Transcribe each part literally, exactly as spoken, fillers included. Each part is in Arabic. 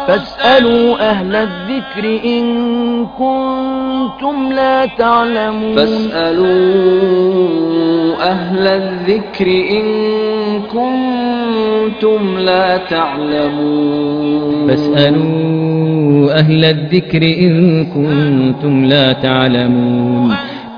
فاسألوا أهل الذكر إن كنتم لا تعلمون فاسألوا أهل الذكر إن كنتم لا تعلمون فاسألوا أهل الذكر إن كنتم لا تعلمون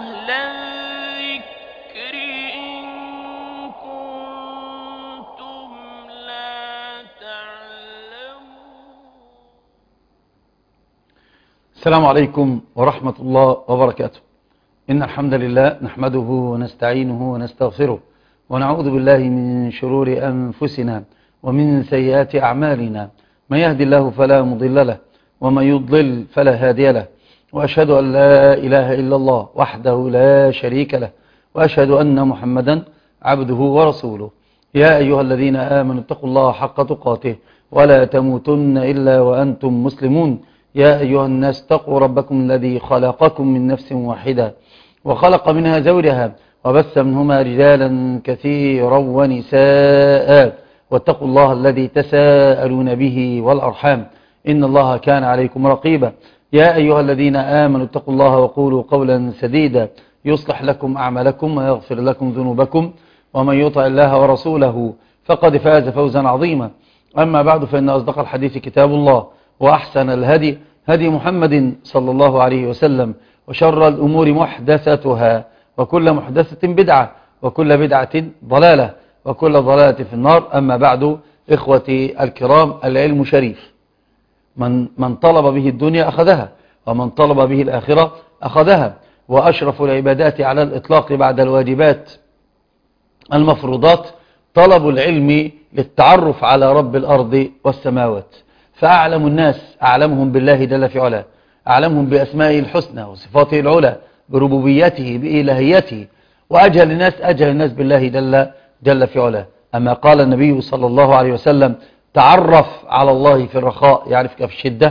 السلام عليكم ورحمة الله وبركاته. إن الحمد لله نحمده ونستعينه ونستغفره ونعوذ بالله من شرور أنفسنا ومن سيئات أعمالنا، من يهدي الله فلا مضل له ومن يضلل فلا هادي له، وأشهد أن لا إله إلا الله وحده لا شريك له، وأشهد أن محمدا عبده ورسوله. يا أيها الذين آمنوا اتقوا الله حق تقاته ولا تموتن إلا وأنتم مسلمون. يا أيها الناس اتقوا ربكم الذي خلقكم من نفس واحدة وخلق منها زوجها وبث منهما رجالا كثيرا ونساء، واتقوا الله الذي تساءلون به والأرحام إن الله كان عليكم رقيبا. يا أيها الذين آمنوا اتقوا الله وقولوا قولا سديدا يصلح لكم أعمالكم ويغفر لكم ذنوبكم، ومن يطع الله ورسوله فقد فاز فوزا عظيما. أما بعد، فإن أصدق الحديث كتاب الله، وأحسن الهدي هدي محمد صلى الله عليه وسلم، وشر الأمور محدثتها، وكل محدثة بدعة، وكل بدعة ضلالة، وكل ضلالة في النار. أما بعد، إخوتي الكرام، العلم شريف، من, من طلب به الدنيا أخذها، ومن طلب به الآخرة أخذها. وأشرف العبادات على الإطلاق بعد الواجبات المفروضات طلب العلم للتعرف على رب الأرض والسماوات. فأعلم الناس أعلمهم بالله جل في علاه، أعلمهم بأسمائه الحسنى وصفاته العلى، بربوبيته بإلهيته، وأجهل الناس أجهل الناس بالله جل, جل في علاه. أما قال النبي صلى الله عليه وسلم: تعرف على الله في الرخاء يعرفك في الشدة.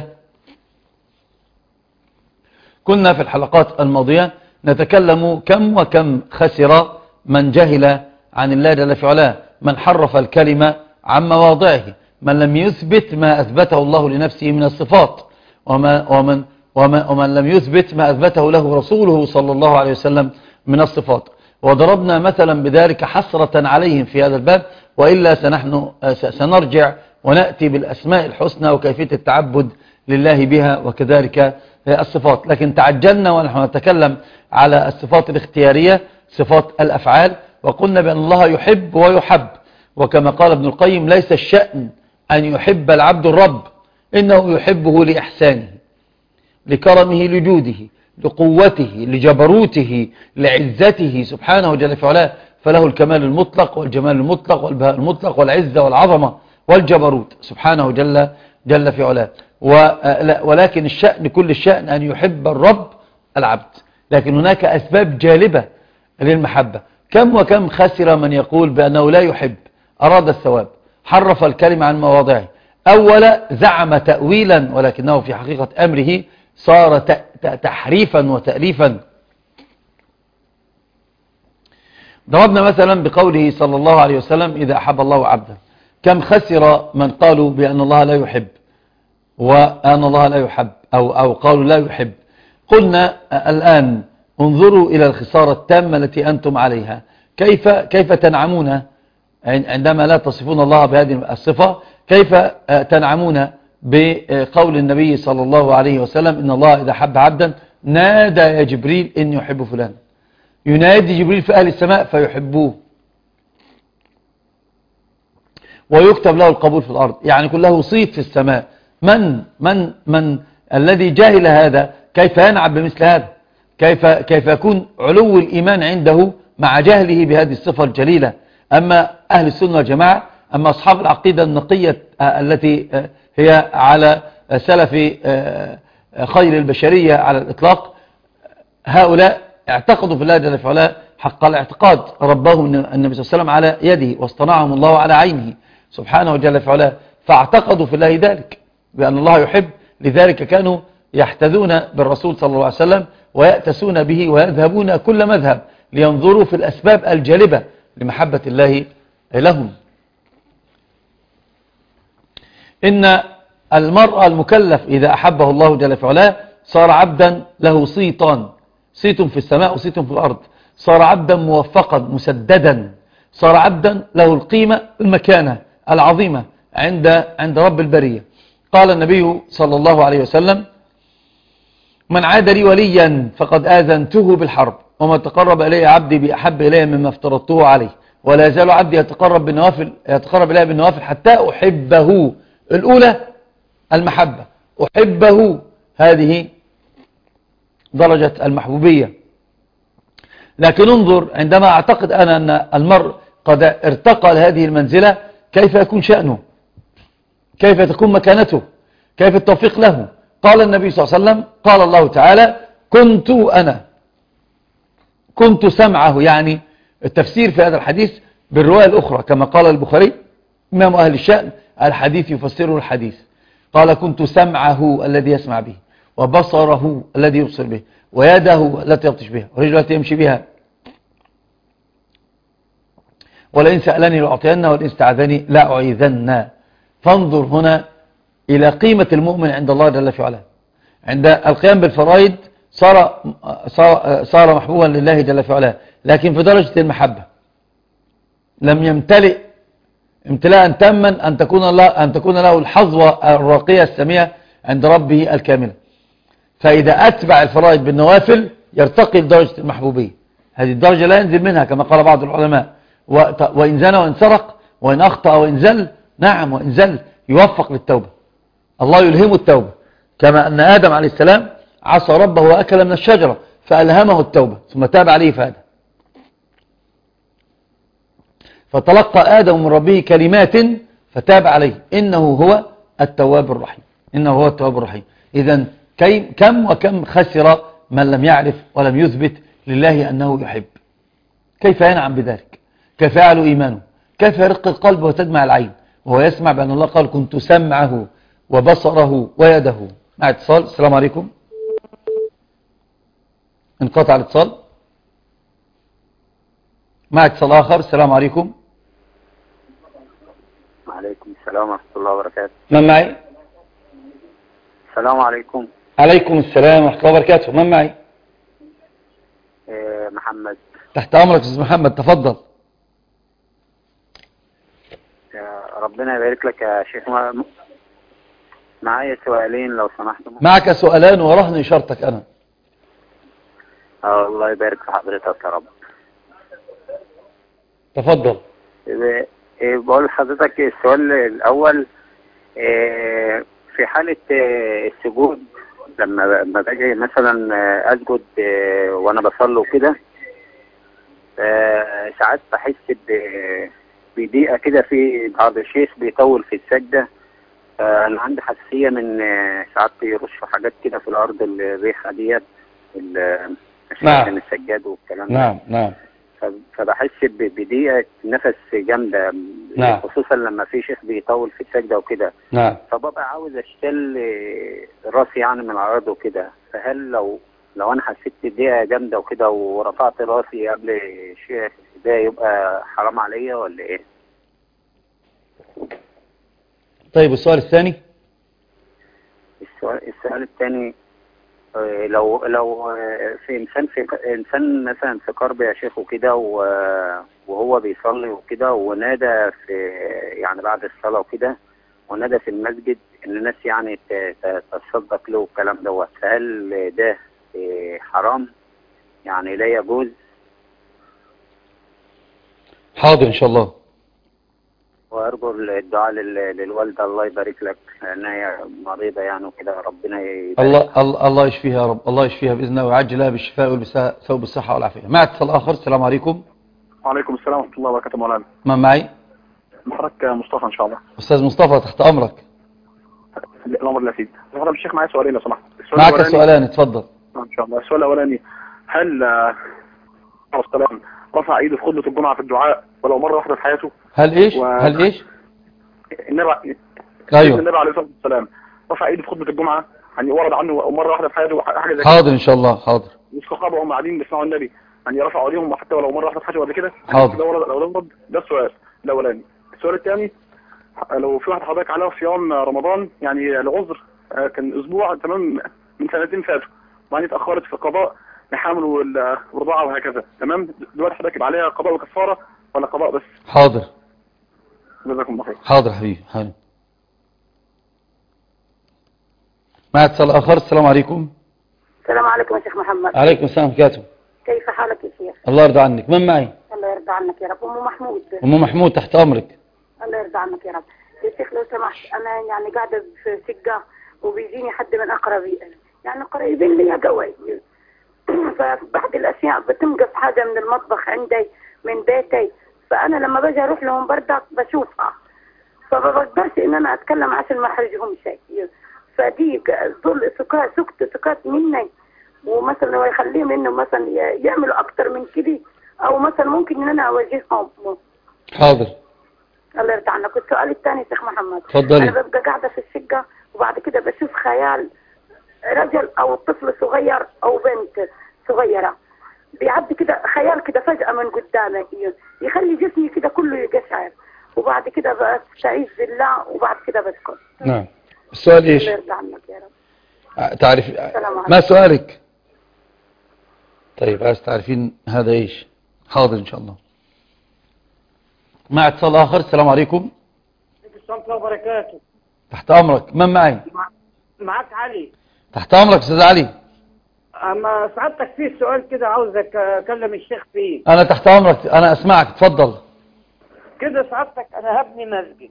كنا في الحلقات الماضية نتكلم كم وكم خسر من جهل عن الله جل في علاه، من حرف الكلمة عن مواضعه، من لم يثبت ما أثبته الله لنفسه من الصفات، وما ومن, ومن, ومن لم يثبت ما أثبته له رسوله صلى الله عليه وسلم من الصفات. وضربنا مثلا بذلك حسرة عليهم في هذا الباب، وإلا سنحن سنرجع ونأتي بالأسماء الحسنى وكيفية التعبد لله بها، وكذلك الصفات. لكن تعجلنا ونحن نتكلم على الصفات الاختيارية، صفات الأفعال، وقلنا بأن الله يحب ويحب. وكما قال ابن القيم: ليس الشأن أن يحب العبد الرب، إنه يحبه لإحسانه، لكرمه، لجوده، لقوته، لجبروته، لعزته سبحانه جل في علاه. فله الكمال المطلق والجمال المطلق والبهاء المطلق والعزة والعظمة والجبروت سبحانه جل, جل في علاه. ولكن الشأن، كل الشأن أن يحب الرب العبد، لكن هناك أسباب جالبة للمحبة. كم وكم خسر من يقول بأنه لا يحب، أراد الثواب، حرف الكلمة عن مواضعه، أولا زعم تأويلا، ولكنه في حقيقة أمره صار تحريفا وتأليفا. ضربنا مثلا بقوله صلى الله عليه وسلم: إذا أحب الله عبدا. كم خسر من قالوا بأن الله لا يحب، وأن الله لا يحب، أو, أو قالوا لا يحب. قلنا الآن انظروا إلى الخسارة التامة التي أنتم عليها. كيف, كيف تنعمون عندما لا تصفون الله بهذه الصفة؟ كيف تنعمون بقول النبي صلى الله عليه وسلم: إن الله إذا حب عبدا نادى يا جبريل إني يحب فلان. ينادي جبريل في أهل السماء فيحبوه، ويكتب له القبول في الأرض، يعني كله صيت في السماء. من من من الذي جاهل هذا كيف ينعم بمثل هذا؟ كيف كيف يكون علو الإيمان عنده مع جهله بهذه الصفة الجليلة؟ أما أهل السنة والجماعة، أما أصحاب العقيدة النقية التي هي على سلف خير البشرية على الإطلاق، هؤلاء اعتقدوا في الله جل في علاه حق الاعتقاد. ربهم النبي صلى الله عليه وسلم على يده، واصطنعهم الله على عينه سبحانه جل في علاه، فاعتقدوا في الله ذلك بأن الله يحب. لذلك كانوا يحتذون بالرسول صلى الله عليه وسلم ويأتسون به ويذهبون كل مذهب لينظروا في الأسباب الجالبة لمحبة الله لهم. إن المرأة المكلف إذا أحبه الله جل في علاه صار عبدا له صيتان، صيت في السماء وصيت في الأرض، صار عبدا موفقا مسددا، صار عبدا له القيمة المكانة العظيمة عند عند رب البرية. قال النبي صلى الله عليه وسلم: من عاد لي وليا فقد آذنته بالحرب، وما تقرب إلي عبدي بأحب إلي مما افترضته عليه، ولا يزال عبدي يتقرب بالنوافل يتقرب إلي بالنوافل حتى أحبه. الأولى المحبة، أحبه، هذه درجة المحبوبية. لكن انظر، عندما أعتقد أنا أن المرء قد ارتقى لهذه المنزلة، كيف يكون شأنه، كيف تكون مكانته، كيف التوفيق له. قال النبي صلى الله عليه وسلم، قال الله تعالى: كنت أنا كنت سمعه. يعني التفسير في هذا الحديث بالرواية الأخرى كما قال البخاري إمام أهل الشأن: الحديث يفسره الحديث. قال: كنت سمعه الذي يسمع به، وبصره الذي يبصر به، ويده التي يبطش بها، ورجله التي يمشي بها، ولئن سألني لأعطينه، ولئن استعاذني لأعيذنه. فانظر هنا إلى قيمة المؤمن عند الله جل في علاه. عند القيام بالفرائض صار صار محبوبا لله جل في علاه، لكن في درجة المحبة لم يمتلئ امتلاء تاما أن تكون الله أن تكون له الحظوة الراقية السامية عند ربه الكاملة. فإذا أتبع الفرائض بالنوافل يرتقي لدرجة المحبوبية. هذه الدرجة لا ينزل منها كما قال بعض العلماء: وإن زنى وإن سرق وإن أخطأ وإن زل، نعم وإن زل يوفق للتوبة، الله يلهمه التوبة، كما أن آدم عليه السلام عصى ربه وأكل من الشجرة فألهمه التوبة ثم تاب عليه فهدى. فتلقى آدم من ربه كلمات فتاب عليه، إنه هو التواب الرحيم، إنه هو التواب الرحيم. إذن كم وكم خسر من لم يعرف ولم يثبت لله أنه يحب. كيف ينعم بذلك؟ كيف يعلو إيمانه؟ كيف يرق القلب وتدمع العين وهو يسمع بأن الله قال: كنت سمعه وبصره ويده. مع اتصال. السلام عليكم. انقطع الاتصال. مع اتصال آخر. السلام عليكم. وعليكم السلام ورحمة الله وبركاته. من معي؟ السلام عليكم. عليكم السلام ورحمة الله وبركاته. من معي؟ إيه محمد. تحت أمرك أستاذ محمد، تفضل. يا ربنا يبارك لك يا شيخ. معايا سؤالين لو سمحت. معك سؤالان ورهن إشارتك أنا. اه الله يبارك في حضرتك يا رب. تفضل. إيه إيه بقول لحضرتك السؤال الأول، إيه في حالة إيه السجود، لما لما باجي مثلا أسجد إيه وأنا بصلي وكده، إيه ساعات بحس بضيقة كده في بعض الشيخ بيطول في السجدة. أنا عندي حساسية من ساعات بيرشوا حاجات كده في الأرض، الريحة ديت، نعم السجاد والكلام ده. نعم نعم. فبحس بضيقة نفس جامدة، نعم، خصوصا لما في شيخ بيطول في السجدة وكده. نعم. فببقى عاوز اشتل راسي يعني من الأرض وكده. فهل لو لو أنا حسيت بضيقة جامدة وكده ورفعت راسي قبل الشيخ ده يبقى حرام عليا ولا إيه؟ طيب السؤال الثاني. السؤال السؤال الثاني، لو لو في انسان في انسان مثلا في كرب يا شيخ وكده، وهو بيصلي وكده، ونادى في يعني بعد الصلاه وكده، ونادى في المسجد ان الناس يعني تصدق له والكلام دوت، فهل ده حرام يعني لا يجوز؟ حاضر ان شاء الله. وارجو الدعاء للوالده الله يبارك لك، لان هي مريضه يعني وكده، ربنا يبارك. الله الله الله يشفيها يا رب، الله يشفيها باذن الله ويعجل لها بالشفاء والثوب بالصحه والعافيه. مع اتصال اخر. السلام عليكم. وعليكم السلام ورحمه الله وبركاته. مولانا من معي؟ حضرتك مصطفى ان شاء الله. استاذ مصطفى تحت امرك. الامر لا سيد. حضرتك الشيخ معايا سؤالين لو سمحت. معك سؤالان اتفضل. ان شاء الله. السؤال الاولاني، هل السلام رفع ايده في خطبه الجمعه في الدعاء ولو مره واحده في حياته؟ هل ايش؟ و... هل ايش؟ النبي ايوه النبي عليه الصلاه والسلام رفع ايده في خطبه الجمعه، يعني ورد عنه مره واحده في حياته حاجه زي كده. حاضر ان شاء الله. حاضر. والصحابه هم قاعدين بيسمعوا النبي يعني رفعوا ايديهم حتى ولو مره واحده في حياته قبل كده. حاضر. ده ورد او ده ورد. ده السؤال الاولاني. السؤال الثاني، لو في واحد حضرتك عليها صيام رمضان يعني العذر كان اسبوع تمام من سنتين فاتوا، وبعدين اتاخرت في القضاء لحمل والرضاعه وهكذا، تمام. دلوقتي حضرتك يبقى عليها قضاء وكفاره ولا قضاء بس؟ حاضر. جزاكم الله خير. حاضر حبيبي. حاضر. مع اتصال اخر. السلام عليكم. السلام عليكم يا شيخ محمد. عليكم السلام ورحمة. كيف حالك يا شيخ؟ الله يرضى عنك. من معي؟ الله يرضى عنك يا رب. ام محمود. ام محمود تحت امرك. الله يرضى عنك يا رب. يا شيخ لو سمحت، انا يعني قاعده في شقه وبيجيني حد من اقربي يعني قريبين لي قوي فبعض الاشياء بتنقص حاجه من المطبخ عندي من بيتي، فانا لما باجي اروح لهم بردك بشوفها فما بقدرش ان انا اتكلم عشان ما احرجهم شيء، فدي ظل سكات سكت سكات مني، ومثلا لو يخليهم انه مثلا يعملوا اكتر من كده، او مثلا ممكن ان انا اواجههم. حاضر. الله يرضى عنك. والسؤال الثاني يا شيخ محمد، اتفضلي. انا ببقى قاعده في الشقه وبعد كده بشوف خيال رجل او طفل صغير او بنت صغيره بيعدي كده، خيال كده فجاه من قدامي يخلي جسمي كده كله يقشعر، وبعد كده بستعيذ بالله وبعد كده بسكت. نعم. السؤال ايش؟ الله يرضى عنك يا رب. تعرف ما سؤالك؟ طيب عايز تعرفين هذا ايش؟ حاضر ان شاء الله. مع اتصال اخر. السلام عليكم. السلام عليكم وبركاته. تحت امرك. من معي؟ معك علي. تحت امرك استاذ علي. اما سعادتك في سؤال كده عاوزك اكلم الشيخ فيه. انا تحت امرك، انا اسمعك، اتفضل. كده سعادتك انا هبني مسجد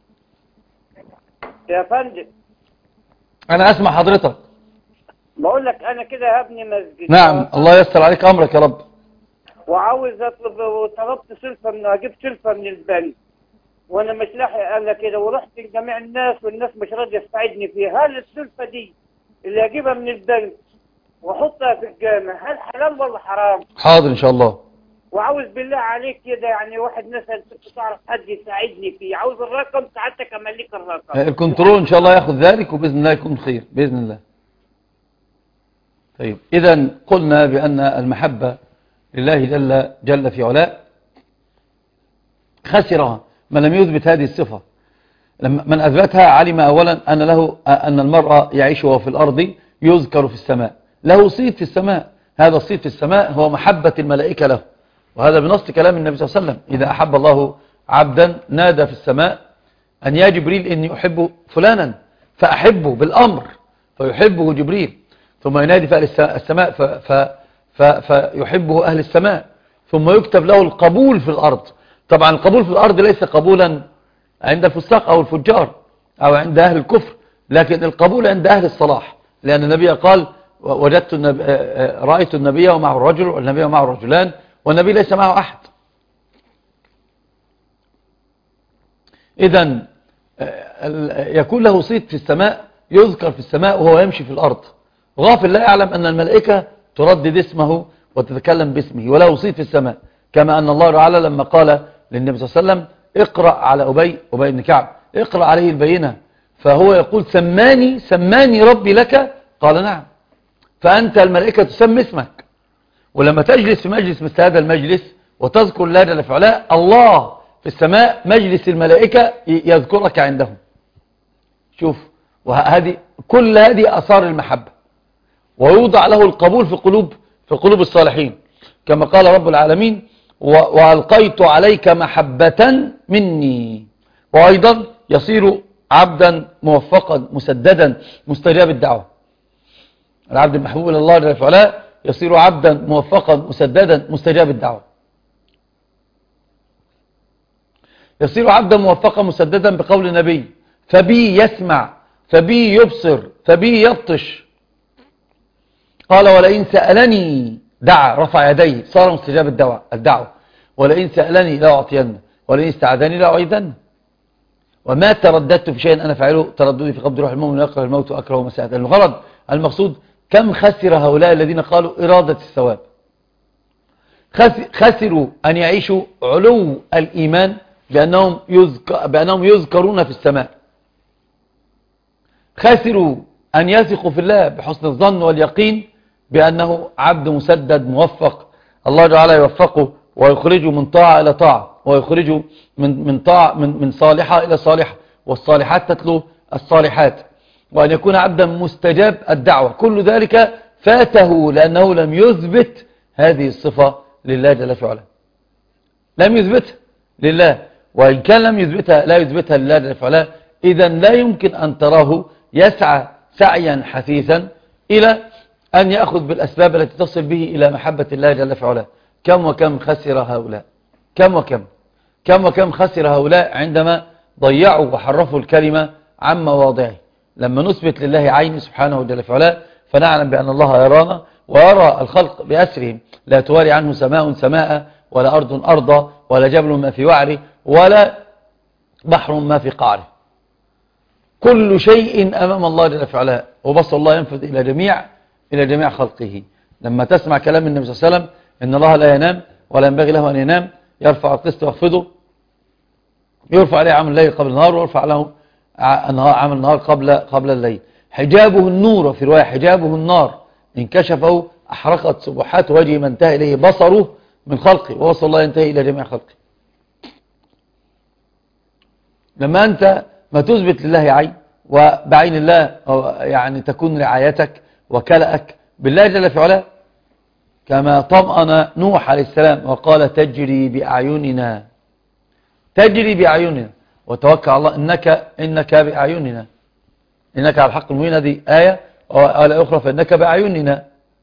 يا فندم. انا اسمع حضرتك. بقول لك انا كده هبني مسجد. نعم. الله ييسر عليك امرك يا رب. وعاوز اطلب، وطلبت سلفه من اجيب سلفه من البنك وانا مش لاحق الا كده، ورحت لجميع الناس والناس مش راضيه تساعدني فيها. هل السلفه دي اللي اجيبها من البنك واحطها في الجامع هل حلال ولا حرام؟ حاضر ان شاء الله. وعاوز بالله عليك كده يعني واحد مثلا كنت تعرف حد يساعدني فيه، عاوز الرقم ساعتك امليك الرقم. الكنترول ان شاء الله ياخذ ذلك وباذن الله يكون خير باذن الله. طيب اذا قلنا بان المحبه لله جل جل في علاء خسرها من لم يثبت هذه الصفه. لما من اثبتها علم اولا ان له ان المرء يعيش وهو في الارض يذكر في السماء، له صيت في السماء، هذا الصيت في السماء هو محبه الملائكه له، وهذا بنص كلام النبي صلى الله عليه وسلم: إذا أحب الله عبدا نادى في السماء أن يا جبريل إني أحب فلانا فأحبه بالأمر، فيحبه جبريل، ثم ينادي في أهل السماء ف ف ف فيحبه أهل السماء، ثم يكتب له القبول في الأرض. طبعا القبول في الأرض ليس قبولا عند الفساق أو الفجار أو عند أهل الكفر، لكن القبول عند أهل الصلاح، لأن النبي قال: وجدت النبي رأيت النبي ومعه الرجل والنبي ومعه الرجلان والنبي ليس معه أحد. إذن يكون له صيت في السماء، يذكر في السماء وهو يمشي في الأرض، غافل لا يعلم أن الملائكة تردد اسمه وتتكلم باسمه، وله صيت في السماء، كما أن الله تعالى لما قال للنبي صلى الله عليه وسلم: اقرأ على أبي أبي بن كعب، اقرأ عليه البينة، فهو يقول: سماني سماني ربي لك، قال: نعم. فأنت الملائكة تسمي اسمك، ولما تجلس في مجلس مثل هذا المجلس وتذكر الله جل في علاه، الله في السماء مجلس الملائكة يذكرك عندهم. شوف، وهذه كل هذه أثار المحبة، ويوضع له القبول في قلوب في قلوب الصالحين، كما قال رب العالمين: وألقيت عليك محبة مني. وأيضا يصير عبدا موفقا مسددا مستجاب الدعوة. العبد المحبوب إلى الله جل في علاه يصير عبدا موفقا مسددا مستجاب الدعوة. يصير عبدا موفقا مسددا بقول النبي: فبي يسمع فبي يبصر فبي يبطش. قال: ولئن سألني دعا، رفع يديه، صار مستجاب الدعوة الدعوة ولئن سألني لا أعطينه ولئن استعاذني لا أعيذنه. وما ترددت في شيء أنا فعله ترددي في قبض روح المؤمن ويكره الموت وأكره مساءة. الغرض المقصود: كم خسر هؤلاء الذين قالوا إرادة الثواب، خسروا أن يعيشوا علو الإيمان بأنهم, يذكر بأنهم يذكرون في السماء، خسروا أن يثقوا في الله بحسن الظن واليقين بأنه عبد مسدد موفق، الله تعالى يوفقه ويخرجه من طاعة إلى طاعة، ويخرجه من من طاعة من من صالحة إلى صالحة، والصالحات تتلو الصالحات، وأن يكون عبدا مستجاب الدعوة. كل ذلك فاته لأنه لم يثبت هذه الصفة لله جل في علاه، لم يثبتها لله. وإن كان لم يثبتها لا يثبتها لله جل في علاه، إذا لا يمكن أن تراه يسعى سعيا حثيثا إلى أن يأخذ بالأسباب التي تصل به إلى محبة الله جل في علاه. كم وكم خسر هؤلاء، كم وكم كم وكم خسر هؤلاء عندما ضيعوا وحرفوا الكلمة عن مواضعه. لما نثبت لله عين سبحانه جل في علاه فنعلم بأن الله يرانا ويرى الخلق بأسرهم، لا تواري عنه سماء سماء، ولا أرض أرضا، ولا جبل ما في وعره، ولا بحر ما في قعره. كل شيء أمام الله جل في علاه، وبصر الله ينفذ إلى جميع إلى جميع خلقه. لما تسمع كلام النبي صلى الله عليه وسلم إن الله لا ينام ولا ينبغي له أن ينام، يرفع القسط ويخفضه، يرفع عليه عمل الليل قبل النهار، ويرفع له عمل النهار قبل قبل الليل. حجابه النور، وفي رواية حجابه النار، إن كشفه أحرقت سبحات وجهه ما انتهى إليه بصره من خلقه، ووصل الله ينتهي إلى جميع خلقه. لما أنت ما تثبت لله عين، وبعين الله يعني تكون رعايتك وكلأك بالله جل في علاه، كما طمأن نوح عليه السلام وقال تجري بأعيننا، تجري بأعيننا، وتوكل على الله إنك إنك بأعيننا، إنك على الحق المبين. هذه آية، وآية أخرى فإنك بأعيننا.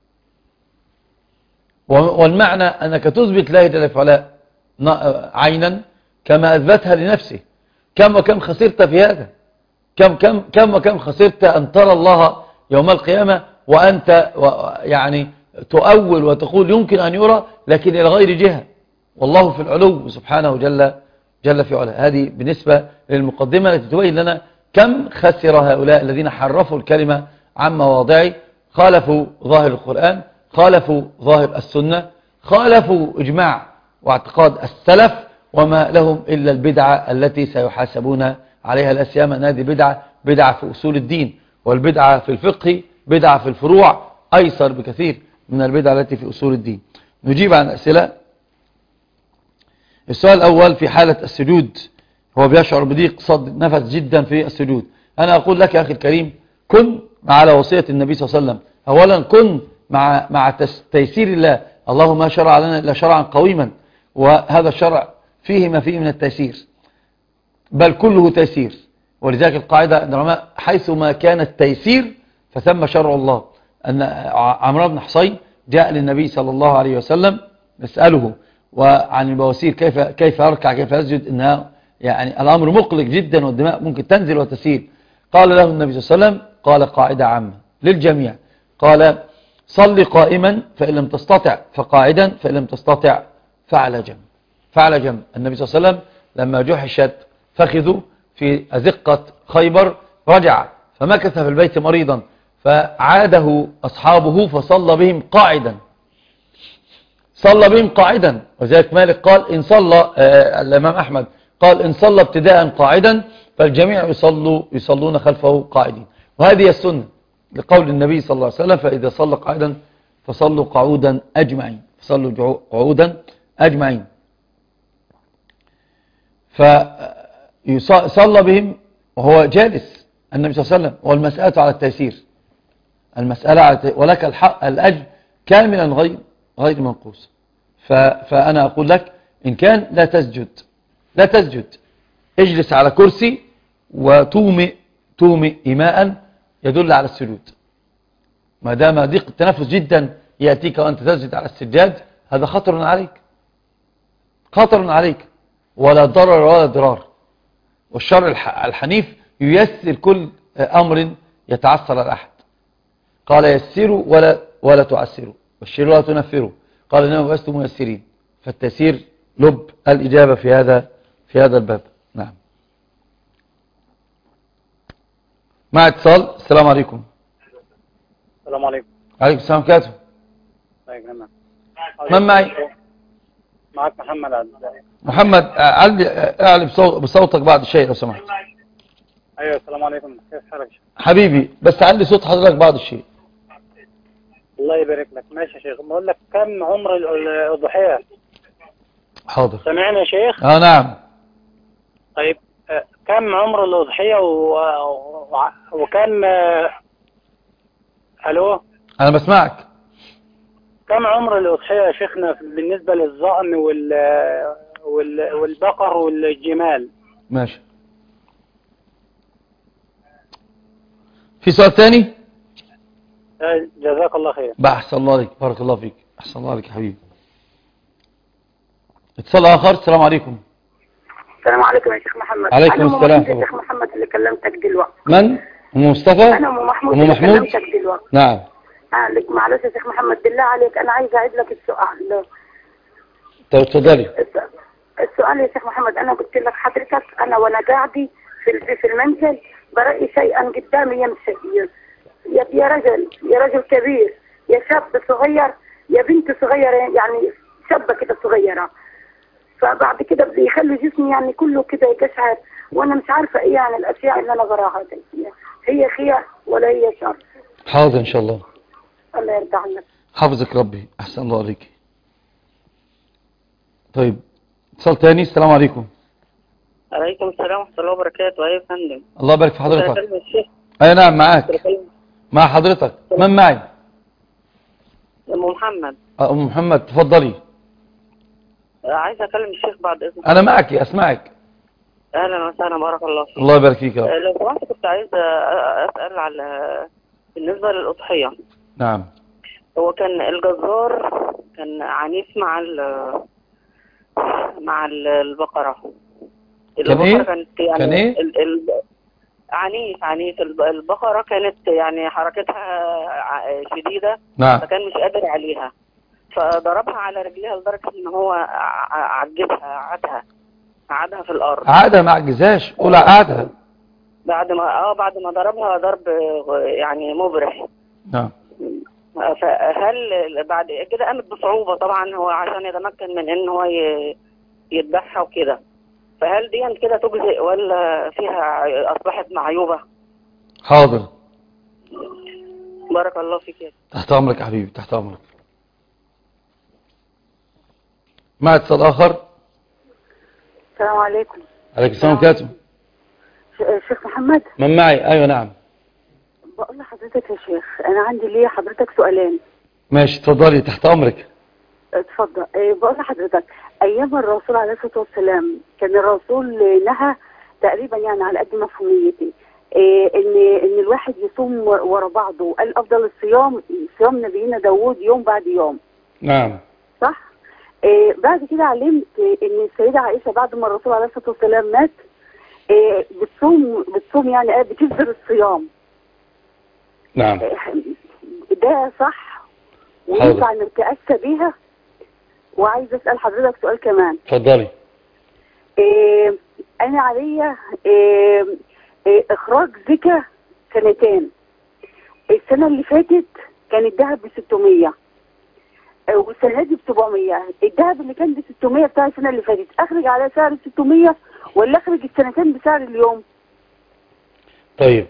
والمعنى أنك تثبت الله جل في علاه عينا كما أثبتها لنفسه. كم وكم خسرت في هذا، كم كم كم وكم خسرت أن ترى الله يوم القيامة وأنت يعني تؤول وتقول يمكن أن يرى، لكن إلى غير جهة، والله في العلو سبحانه جل جل في علاه. هذه بالنسبة للمقدمة التي تبين لنا كم خسر هؤلاء الذين حرفوا الكلمة عن مواضعه، خالفوا ظاهر القرآن، خالفوا ظاهر السنة، خالفوا إجماع واعتقاد السلف، وما لهم إلا البدعة التي سيحاسبون عليها. لا سيما أن هذه بدعة بدعة في أصول الدين، والبدعة في الفقه بدعة في الفروع أيسر بكثير من البدعة التي في أصول الدين. نجيب عن أسئلة. السؤال الأول: في حالة السجود هو بيشعر بضيق صد نفس جدا في السجود. أنا أقول لك يا أخي الكريم، كن على وصية النبي صلى الله عليه وسلم. أولا كن مع مع تيسير الله، الله ما شرع لنا إلا شرعا قويما، وهذا الشرع فيه ما فيه من التيسير، بل كله تيسير. ولذلك القاعدة عند العلماء: حيث ما كان التيسير فثم شرع الله. أن عمرو بن حصين جاء للنبي صلى الله عليه وسلم يسأله وعن البواسير، كيف كيف يركع كيف يسجد، إنها يعني الأمر مقلق جدا والدماء ممكن تنزل وتسيل. قال له النبي صلى الله عليه وسلم، قال قاعدة عامة للجميع، قال: صل قائما فإن لم تستطع فقاعدا فإن لم تستطع فعلى جنب. فعلى جنب. النبي صلى الله عليه وسلم لما جحشت فخذه في أزقة خيبر رجع فمكث في البيت مريضا، فعاده أصحابه فصلى بهم قاعدا، صلى بهم قاعدا. وذلك مالك قال إن صلى آه الإمام أحمد قال إن صلى ابتداء قاعدا فالجميع يصلوا يصلون خلفه قاعدين. وهذه السنة لقول النبي صلى الله عليه وسلم: فإذا صلى قاعدا فصلوا قعودا أجمعين، فصلوا قعودا أجمعين. فصلى بهم وهو جالس النبي صلى الله عليه وسلم. والمسألة على التيسير، المسألة على التيسير، ولك الحق الأجر كاملا غير غير منقوص. فأنا أقول لك إن كان لا تسجد، لا تسجد، اجلس على كرسي وتومئ تومئ إيماء يدل على السجود. ما دام ضيق التنفس جدا يأتيك وأنت تسجد على السجاد، هذا خطر عليك، خطر عليك، ولا ضرر ولا ضرار. والشرع الحنيف ييسر كل أمر يتعثر على أحد. قال: يسروا ولا ولا تعسروا، بشروا ولا تنفروا. قال: إنما بعثتم ميسرين. فالتيسير لب الإجابة في هذا في هذا الباب. نعم. مع اتصال. السلام عليكم. السلام عليكم. عليكم السلام كاتب. من معي؟ معك محمد عبد. محمد، اعلي بصوتك بعد الشيء لو سمحت. ايوه السلام عليكم، كيف حالك؟ حبيبي بس علي صوت حضرتك بعد الشيء. الله يبارك لك. ماشي يا شيخ، بقول لك كم عمر الأضحية؟ حاضر. سامعني يا شيخ؟ اه نعم. طيب آه، كم عمر الأضحية و... و... وكم آه، ألو؟ انا بسمعك. كم عمر الأضحية يا شيخنا بالنسبة للظأن وال... وال... والبقر والجمال؟ ماشي. في سؤال تاني؟ آه، جزاك الله خير. بأحسن الله عليك، بارك الله فيك، أحسن الله عليك يا حبيبي. اتصال آخر. السلام عليكم. السلام عليكم يا شيخ محمد. عليكم أنا السلام. أنا شيخ محمد اللي كلمتك دلوقتي. من؟ أم مصطفى؟ أنا أم محمود أم اللي محمود؟ كلمتك دلوقتي. نعم. آه لك معلش يا شيخ محمد بالله عليك أنا عايز أعيد لك السؤال. طب اتفضلي. السؤال يا شيخ محمد أنا قلت لك حضرتك أنا وأنا قاعدة في في المنزل برأي شيئا قدامي يمشي، يا يا رجل يا رجل كبير يا شاب صغير يا بنت صغيرة يعني شابة كده صغيرة، فبعد كده بيخلي جسمي يعني كله كده يقشعر وانا مش عارفة ايه يعني الاشياء اللي انا براها دي هي خير ولا هي شر. حاضر ان شاء الله. الله يرضى عنك. حافظك ربي. احسن الله عليك. طيب اتصال تاني. السلام عليكم. عليكم السلام ورحمة الله وبركاته. ايوه يا فندم. الله يبارك في حضرتك. الشيخ. اي نعم معاك. مع حضرتك. من معي؟ ام محمد. ام محمد تفضلي. عايز اكلم الشيخ بعد اذنك. انا معك اسمعك. اهلا وسهلا بارك الله فيك. الله يبارك فيك يا رب. لو سمحت كنت عايز اسال على بالنسبه للاضحيه. نعم. هو كان الجزار كان عنيف مع ال مع البقره. كان ايه؟ كانت يعني كان ايه؟ ال ال عنيف عنيف البقره كانت يعني حركتها شديده. نعم. فكان مش قادر عليها فضربها على رجليها لدرجه ان هو عجزها عادها قعدها في الارض. قعدها ما عجزهاش. قول قعدها. بعد ما اه بعد ما ضربها ضرب يعني مبرح. نعم. فهل بعد كده قامت بصعوبه طبعا هو عشان يتمكن من ان هو يذبحها وكده، فهل دي كده تجزئ ولا فيها اصبحت معيوبه؟ حاضر. بارك الله فيك. تحت امرك يا حبيبي تحت امرك. مع اتصال اخر. السلام عليكم. عليكم السلام ورحمة الله. شيخ محمد. من معي؟ ايوه نعم. بقول لحضرتك يا شيخ انا عندي ليه حضرتك سؤالين. ماشي اتفضلي تحت امرك. اتفضل. بقول لحضرتك ايام الرسول عليه الصلاه والسلام كان الرسول نهى تقريبا يعني على قد مفهوميتي إيه ان ان الواحد يصوم ورا بعضه، قال افضل الصيام صيام نبينا داوود يوم بعد يوم. نعم. صح. إيه بعد كده علمت ان السيده عائشه بعد ما الرسول عليه الصلاه والسلام مات إيه بتصوم بتصوم يعني بتفطر الصيام. نعم. إيه ده صح وينفع نتأسى بيها؟ وعايز اسال حضرتك سؤال كمان. اتفضلي. إيه انا عليا إيه إيه اخراج زكاه سنتين. السنه اللي فاتت كان الذهب ب ستمية والسنه دي ب سبعمية. الذهب اللي كان ب ستمية بتاع السنه اللي فاتت اخرج على سعر ستمية ولا اخرج السنتين بسعر اليوم؟ طيب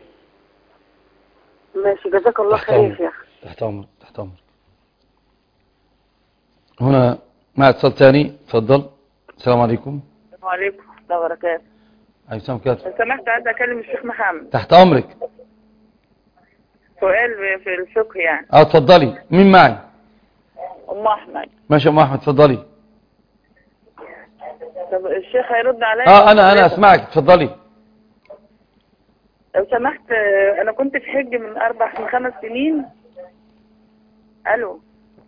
ماشي جزاك الله خير يا شيخ. تحت امرك تحت امرك. هنا مع اتصال ثاني. اتفضل. السلام عليكم. السلام عليكم ورحمه الله وبركاته. عليكم السلام ورحمه لو سمحت عايز اكلم الشيخ محمد. تحت امرك. سؤال في الفقه يعني. اه اتفضلي. مين معي؟ ام احمد. ماشي يا ام احمد اتفضلي. طب الشيخ هيرد عليا؟ اه انا انا اسمعك اتفضلي. لو سمحت انا كنت في حج من اربع من خمس سنين. الو.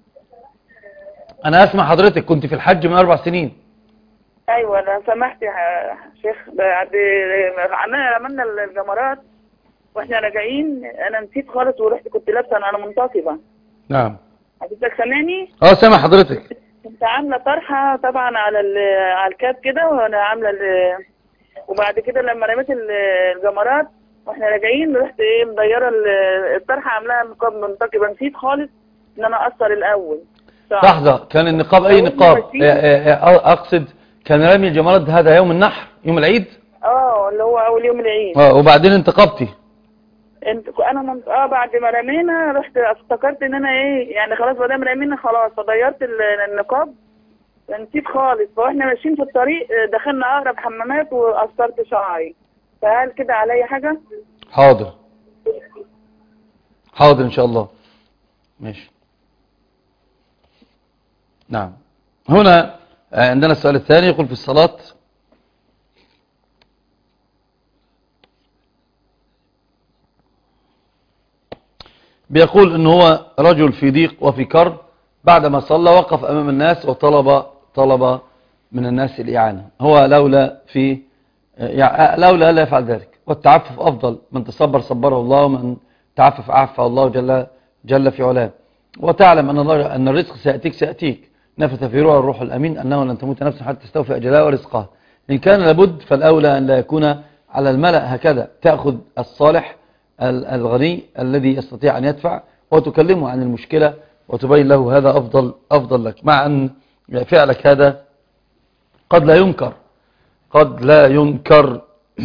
انا اسمع حضرتك. كنت في الحج من اربع سنين. ايوه لو سمحت يا شيخ بعد عملنا عملنا الجمرات واحنا راجعين انا نسيت خالص ورحت كنت لابسه انا منتصبه. نعم. حضرتك سامعني؟ اه سامع حضرتك. كنت عامله طرحه طبعا على على الكاب كده وانا عامله وبعد كده لما رميت الجمرات واحنا راجعين رحت ايه مضيره الطرحه عاملاها نقاب منتقبه نسيت خالص ان انا اقصر الاول. لحظه كان النقاب اي نقاب؟ اقصد كان رمي الجمرات هذا يوم النحر يوم العيد؟ اه اللي هو اول يوم العيد. اه وبعدين انتقبتي؟ انت انا من... اه بعد ما رمينا رحت افتكرت ان انا ايه يعني خلاص ما دام رمينا خلاص فضيرت النقاب نسيت خالص، فاحنا ماشيين في الطريق دخلنا اقرب حمامات وقصرت شعري، فهل كده عليا حاجه؟ حاضر حاضر ان شاء الله. ماشي. نعم. هنا عندنا السؤال الثاني يقول في الصلاة بيقول ان هو رجل في ضيق وفي كرب، بعدما صلى وقف امام الناس وطلب طلب من الناس الاعانه. هو لولا في يعني لولا لا يفعل ذلك، والتعفف افضل، من تصبر صبره الله، ومن تعفف عفى الله جل جل في علاه. وتعلم ان الله ان الرزق سياتيك سياتيك، نفث في روح الروح الامين انه لن تموت نفس حتى تستوفي اجلها ورزقها. ان كان لابد فالاولى ان لا يكون على الملأ هكذا، تاخذ الصالح الغني الذي يستطيع أن يدفع وتكلمه عن المشكلة وتبين له هذا أفضل, أفضل لك، مع أن فعلك هذا قد لا ينكر قد لا ينكر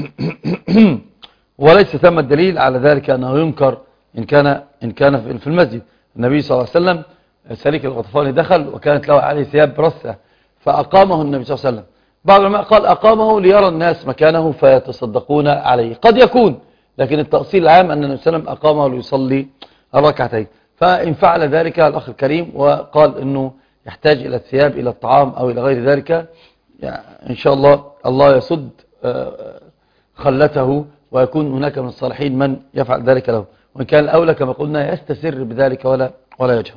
وليس ثم الدليل على ذلك أنه ينكر إن كان, إن كان في المسجد. النبي صلى الله عليه وسلم سليك الغطفاني دخل وكانت له عليه ثياب رثة فأقامه النبي صلى الله عليه وسلم. بعض العلماء قال أقامه ليرى الناس مكانه فيتصدقون عليه، قد يكون، لكن التأصيل العام أن النبي صلى الله عليه وسلم أقامه ليصلي الركعتين. فإن فعل ذلك الأخ الكريم وقال أنه يحتاج إلى الثياب إلى الطعام أو إلى غير ذلك، يعني إن شاء الله الله يسد خلته ويكون هناك من الصالحين من يفعل ذلك له، وإن كان الأولى كما قلنا يستسر بذلك ولا ولا يجهر.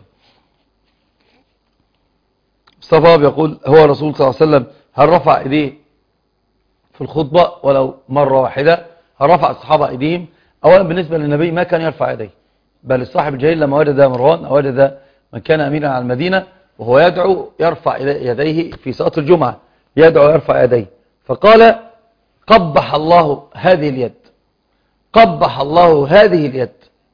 الصواب يقول هو الرسول صلى الله عليه وسلم هل رفع إيديه في الخطبة ولو مرة واحدة؟ هل رفع الصحابة ايديهم؟ اولا بالنسبة للنبي ما كان يرفع يديه، بل الصاحب الجليل لما وجد مروان او وجد من كان اميرا على المدينة وهو يدعو يرفع يديه في صلاة الجمعة، يدعو يرفع يديه، فقال قبح الله هذه اليد، قبح الله هذه اليد.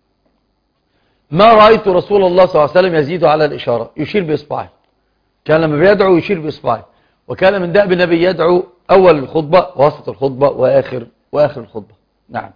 ما رأيت رسول الله صلى الله عليه وسلم يزيد على الإشارة، يشير بإصبعه، كان لما بيدعو يشير بإصبعه، وكان من دأب النبي يدعو أول الخطبة ووسط الخطبة وآخر وآخر الخطبة. نعم.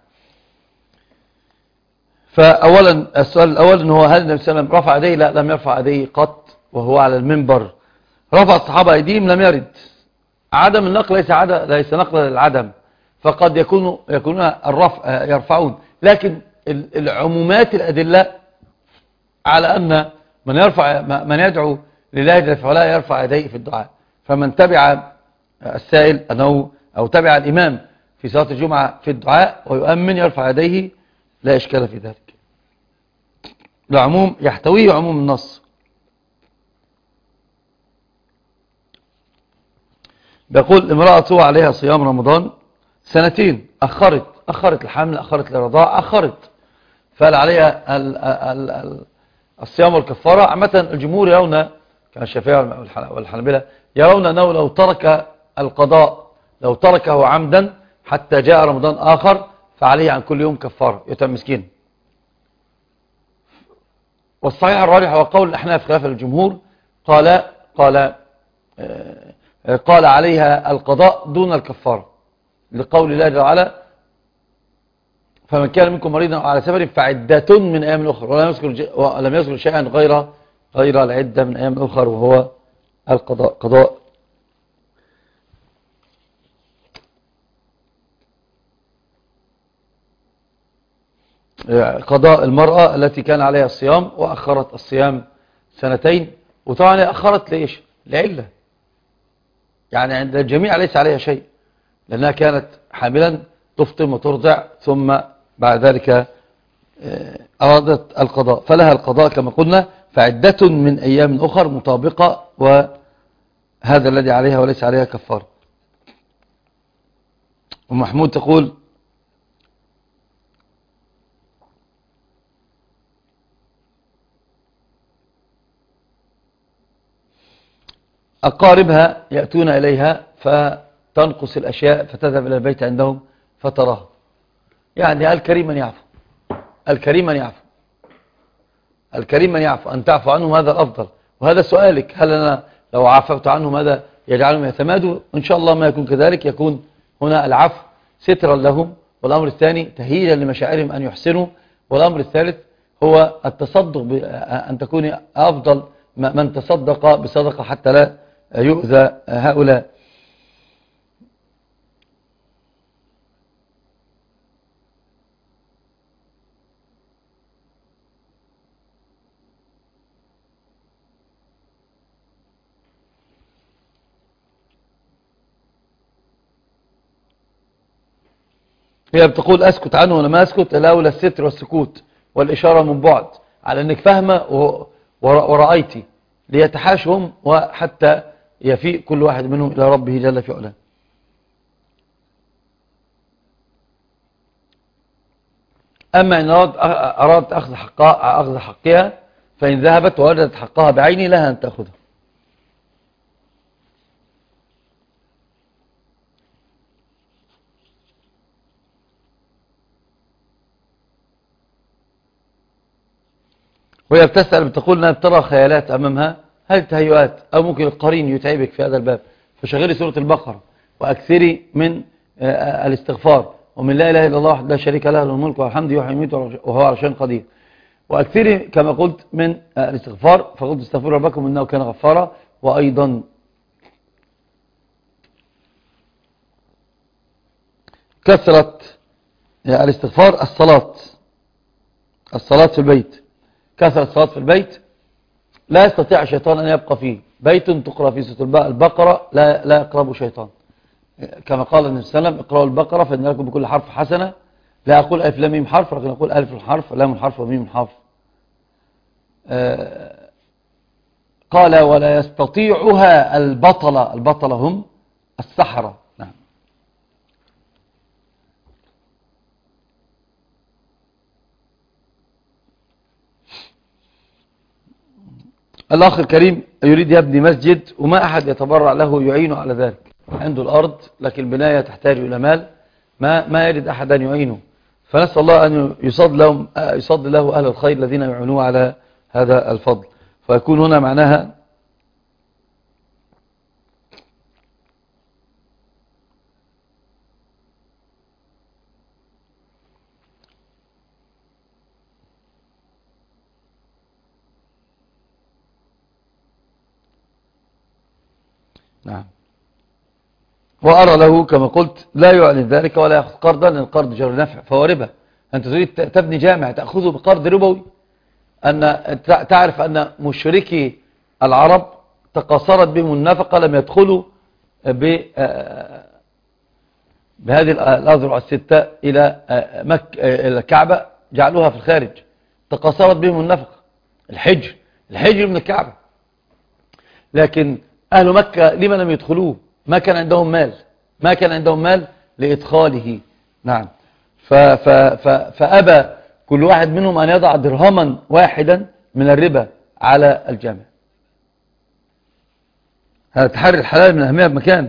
فأولا السؤال الأول أنه هل النبي صلى الله عليه وسلم رفع يديه؟ لا، لم يرفع يديه قط وهو على المنبر. رفع الصحابة أيديهم؟ لم يرد. عدم النقل ليس عدم ليس نقل للعدم، فقد يكون يكونون الرفع يرفعون، لكن العمومات الأدلة على أن من يرفع من يدعو لله جل في علاه يرفع يديه في الدعاء. فمن تبع السائل أنه أو تبع الإمام في صلاة الجمعة في الدعاء ويؤمن يرفع يديه لا إشكال في ذلك. العموم يحتويه عموم النص. بيقول امرأته عليها صيام رمضان سنتين، أخرت أخرت الحمل، أخرت الرضاع، أخرت، فهل عليها ال ال ال الصيام والكفارة؟ عامة الجمهور يرون كان الشافعية والحنابلة يرون أنه لو ترك القضاء لو تركه عمدا حتى جاء رمضان آخر فعليه عن كل يوم كفارة يتم مسكين. والصحيح الراجح هو قول الأحناف خلاف الجمهور، قال قال قال عليها القضاء دون الكفارة، لقول الله جل وعلا فمن كان منكم مريضا أو على سفر فعدة من أيام أخرى، ولم يذكر ولم يذكر شيئا غير غير العدة من أيام أخرى وهو القضاء. قضاء قضاء المرأة التي كان عليها الصيام وأخرت الصيام سنتين، وطبعا أخرت ليش؟ لعلة، يعني عند الجميع ليس عليها شيء، لأنها كانت حاملا تفطم وترضع ثم بعد ذلك أرادت القضاء، فلها القضاء كما قلنا، فعدة من أيام أخر مطابقة، وهذا الذي عليها وليس عليها كفارة. ومحمود تقول أقاربها يأتون إليها فتنقص الأشياء فتذهب إلى البيت عندهم فتراها، يعني الكريم من يعفو، الكريم من يعفو، الكريم من يعفو، أن تعفو عنهم هذا الأفضل. وهذا سؤالك، هل أنا لو عفوت عنهم هذا يجعلهم يتمادوا؟ إن شاء الله ما يكون كذلك، يكون هنا العفو سترا لهم، والأمر الثاني تهيئا لمشاعرهم أن يحسنوا، والأمر الثالث هو التصدق، أن تكوني أفضل من تصدق بصدقة حتى لا يؤذى هؤلاء. هي بتقول أسكت عنه ولا ما أسكت؟ الأولى الستر والسكوت والإشارة من بعد على أنك فاهمة ورأيتي ليتحاشهم وحتى يفيء كل واحد منهم إلى ربه جل في علاه. أما إن أرادت أخذ حقها, أخذ حقها فإن ذهبت ووجدت حقها بعيني لها أن تأخذها. وهي بتسأل بتقول أنها بترى خيالات أمامها، هذه تهيؤات أو ممكن القرين يتعبك في هذا الباب، فشغلي سورة البقرة وأكثري من الاستغفار ومن لا إله إلا الله وحده لا شريك له له الملك والحمد يحيي ويميت وهو على شيء قدير، وأكثري كما قلت من الاستغفار، فقلت استغفروا ربكم إنه كان غفارا. وأيضا كثرة الاستغفار الصلاة الصلاة في البيت، كثرة الصلاة في البيت لا يستطيع الشيطان أن يبقى فيه. بيت تقرأ في سورة البقرة لا لا يقرب شيطان، كما قال النبي صلى الله عليه وسلم اقرأوا البقرة فإن لكم بكل حرف حسنة. لا أقول ألف لام ميم حرف، لكن أقول ألف الحرف لام حرف وميم حرف. آه قال ولا يستطيعها البطلة، البطلة هم السحرة. نعم. الأخ الكريم يريد يبني مسجد وما أحد يتبرع له يعينه على ذلك، عنده الأرض لكن البناية تحتاج إلى مال، ما ما يجد أحدا يعينه، فنسأل الله أن يصد لهم يصد له أهل الخير الذين يعينوه على هذا الفضل. فيكون هنا معناها نعم. وأرى له كما قلت لا يعلن ذلك ولا يأخذ قرضا، لأن القرض جر نفع فهو ربا. أنت تريد تبني جامع تأخذه بقرض ربوي. أن تعرف أن مشركي العرب تقاصرت بهم النفقة، لم يدخلوا بهذه الأذرع الستة إلى مكة إلى الكعبة، جعلوها في الخارج، تقاصرت بهم النفقة. الحجر الحجر من الكعبة، لكن أهل مكة لما لم يدخلوه؟ ما كان عندهم مال، ما كان عندهم مال لإدخاله. نعم. ف ف ف فأبى كل واحد منهم أن يضع درهما واحدا من الربا على الجامع. هذا تحري الحلال من أهمية بمكان.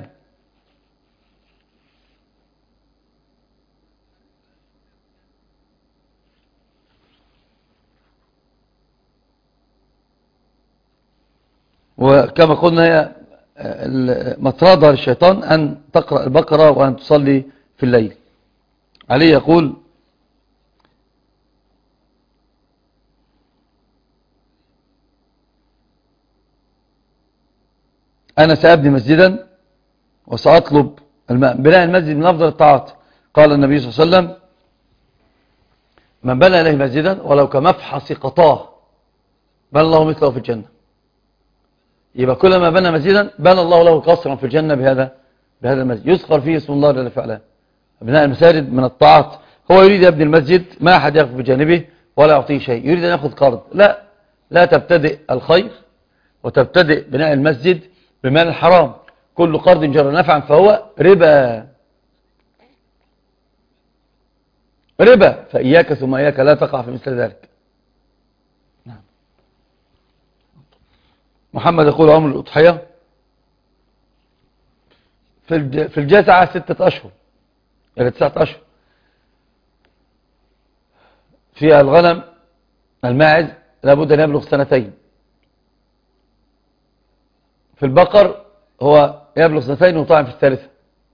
وكما قلنا هي مطردها للشيطان أن تقرأ البقرة وأن تصلي في الليل. علي يقول أنا سأبني مسجدا وسأطلب الماء. بناء المسجد من أفضل الطاعات. قال النبي صلى الله عليه وسلم من بنى إليه مسجدا ولو كمفحص قطاه بنى الله مثله في الجنة. يبقى كلما بنى مسجدا بنى الله له قصرا في الجنة بهذا بهذا المسجد يذكر فيه اسم الله جل وعلا. بناء المساجد من الطاعات. هو يريد يبني المسجد، ما أحد يقف بجانبه ولا يعطيه شيء، يريد أن يأخذ قرض. لا لا تبتدئ الخير وتبتدئ بناء المسجد بمال الحرام. كل قرض جر نفعا فهو ربا ربا، فإياك ثم إياك لا تقع في مثل ذلك. نعم. محمد يقول عمر الأضحية في الجزعة ستة أشهر إلى تسعة أشهر. في الغنم الماعز لابد أن يبلغ سنتين. في البقر هو يبلغ سنتين وطعن في الثالثة.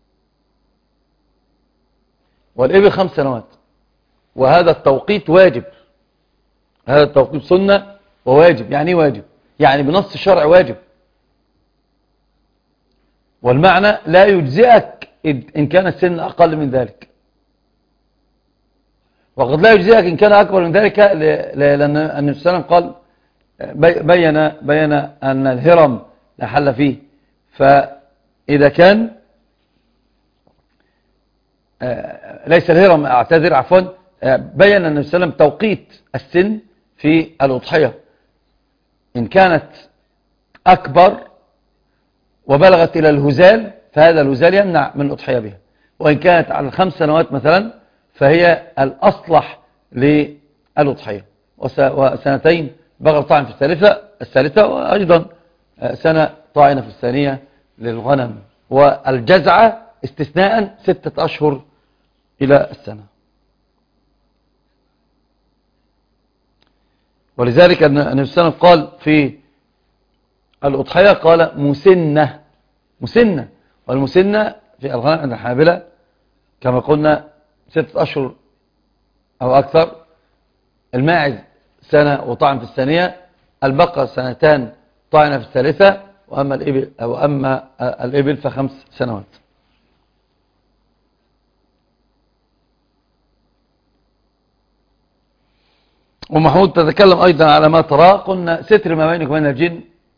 والإبل خمس سنوات. وهذا التوقيت واجب، هذا التوقيت سنة وواجب. يعني ايه واجب؟ يعني بنص الشرع واجب. والمعنى لا يجزئك إن كان السن أقل من ذلك، وقد لا يجزئك إن كان أكبر من ذلك، لأن النبي صلى الله عليه وسلم قال بين, بين أن الهرم لا حل فيه. فإذا كان ليس الهرم، أعتذر عفوا، بين النبي صلى الله عليه وسلم توقيت السن في الأضحية، إن كانت أكبر وبلغت إلى الهزال فهذا الهزال يمنع من الأضحية بها، وإن كانت على الخمس سنوات مثلا فهي الأصلح للأضحية، وسنتين بقر طاعن في الثالثة الثالثة وأيضا سنة طاعنة في الثانية للغنم، والجزعة استثناء ستة أشهر إلى السنة. ولذلك النبي صلى الله عليه وسلم قال في الأضحية قال مسنة، مسنة، والمسنة في الغنم عند الحنابلة كما قلنا ستة أشهر أو أكثر، الماعز سنة وطعن في الثانية، البقر سنتان طعنة في الثالثة، وأما الإبل, أو أما الإبل فخمس سنوات. ومحمود تتكلم أيضا على ما ترى، قلنا ستر ما بينك وبين الجن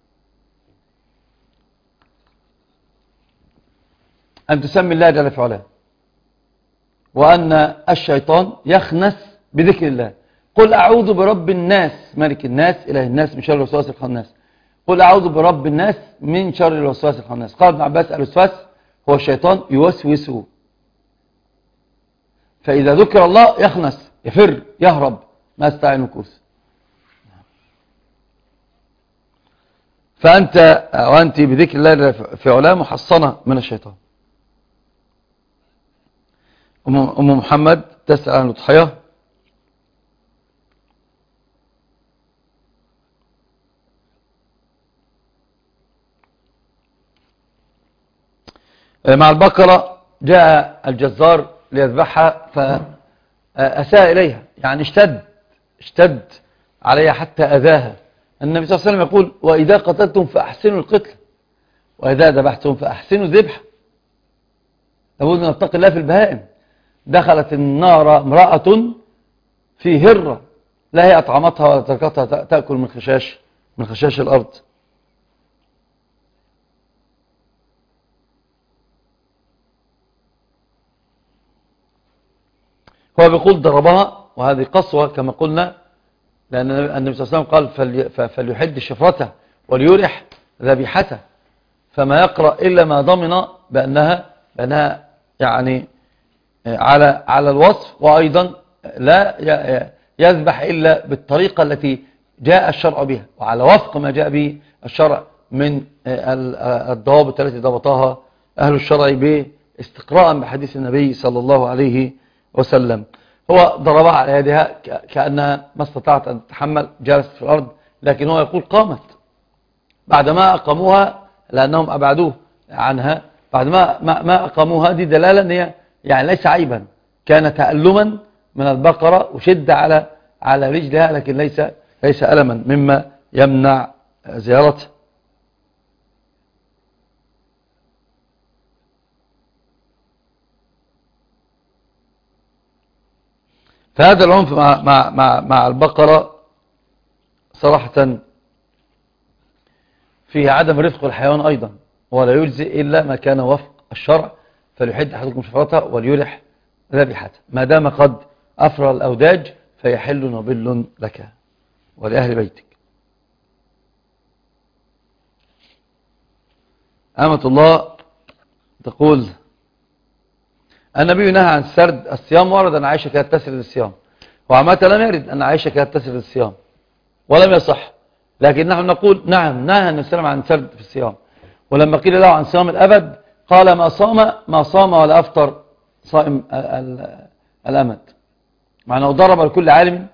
أن تسمي الله جل في علاه، وأن الشيطان يخنس بذكر الله. قل أعوذ برب الناس ملك الناس إله الناس من شر الوسواس الخناس. قل أعوذ برب الناس من شر الوسواس الخناس. قال ابن عباس الوسواس هو الشيطان يوسوس، فإذا ذكر الله يخنس يفر يهرب ما استطاع النكوس. فأنت وأنت بذكر الله في علاه محصنة من الشيطان. أم محمد تسأل عن الأضحية. مع البقرة جاء الجزار ليذبحها فأساء إليها، يعني اشتد اشتد عليها حتى أذاها. النبي صلى الله عليه وسلم يقول وإذا قتلتم فأحسنوا القتل وإذا ذبحتم فأحسنوا الذبح. لابد أن نتقي الله في البهائم. دخلت النار امرأة في هرة لا هي أطعمتها ولا تركتها تأكل من خشاش من خشاش الأرض. هو بيقول ضربها، وهذه قسوة كما قلنا، لأن النبي صلى الله عليه وسلم قال فليحد شفرته وليرح ذبيحته، فما يقرأ إلا ما ضمن بأنها, بأنها يعني على على الوصف، وأيضا لا يذبح إلا بالطريقة التي جاء الشرع بها وعلى وفق ما جاء به الشرع من الضوابط التي ضبطها أهل الشرع باستقراء بحديث النبي صلى الله عليه وسلم. هو ضربها على يدها كأنها ما استطاعت أن تتحمل، جالست في الأرض، لكن هو يقول قامت بعدما أقاموها لأنهم أبعدوه عنها. بعدما ما أقاموها دي دلالة أن هي يعني ليس عيبا، كان تألما من البقرة وشد على على رجلها، لكن ليس ليس ألما مما يمنع زيارته. فهذا العنف مع مع مع مع البقرة صراحة فيه عدم رفق الحيوان أيضا، ولا يجزئ إلا ما كان وفق الشرع. فليحد أحدكم شفرتها وليرح ذبيحته، ما دام قد أفرى الأوداج فيحل نبل لك ولأهل بيتك. أمة الله تقول النبي نهى عن سرد الصيام، ورد أن عائشة كانت تسرد الصيام، وعامة لم يرد أن عائشة كانت تسرد الصيام ولم يصح، لكن نحن نقول نعم نهى النبي صلى الله عليه وسلم عن سرد في الصيام. ولما قيل له عن صيام الأبد قال ما صام ما صام ولا أفطر صائم الأمد، معناه ضرب لكل عالم،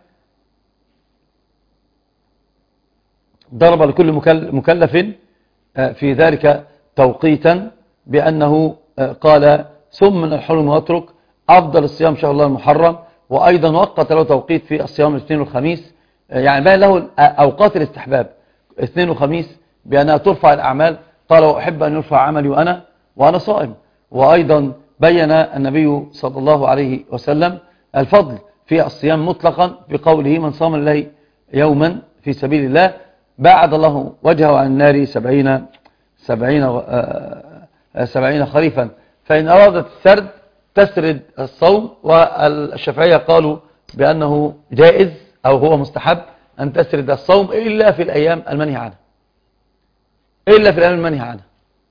ضرب لكل مكلف في ذلك توقيتا بأنه قال ثم من الحرم واترك أفضل الصيام شهر الله المحرم، وأيضا وقت له توقيت في الصيام الاثنين والخميس، يعني بقى له أوقات الاستحباب اثنين وخميس بأنها ترفع الأعمال. قال وأحب أن يرفع عملي وأنا وأنا صائم. وأيضا بين النبي صلى الله عليه وسلم الفضل في الصيام مطلقا بقوله من صام الله يوما في سبيل الله بعد الله وجهه عن النار سبعين, سبعين, سبعين خريفا. فإن أرادت السرد تسرد الصوم، والشافعية قالوا بأنه جائز أو هو مستحب أن تسرد الصوم إلا في الأيام المنهي عنها، إلا في الأيام المنهي عنها.